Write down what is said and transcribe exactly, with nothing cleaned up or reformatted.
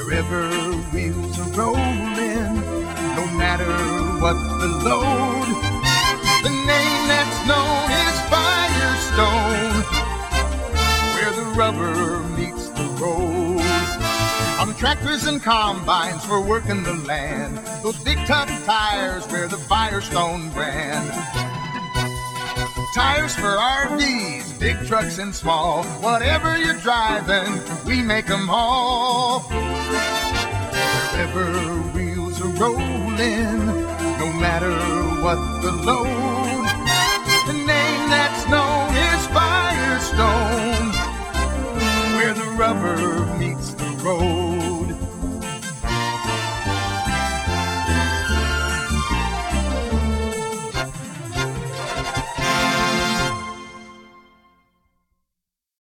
Wherever wheels are rolling, no matter what the load, the name that's known is Firestone, where the rubber meets the road. On tractors and combines for working the land, those big tough tires wear the Firestone brand. Tires for R Vs, big trucks and small, whatever you're driving, we make them all. Wherever wheels are rolling, no matter what the load, the name that's known is Firestone, where the rubber meets the road.